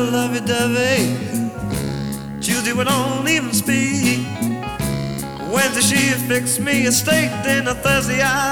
lovey-dovey. Tuesday we don't even speak. Wednesday she fixed me a steak, then a Thursday I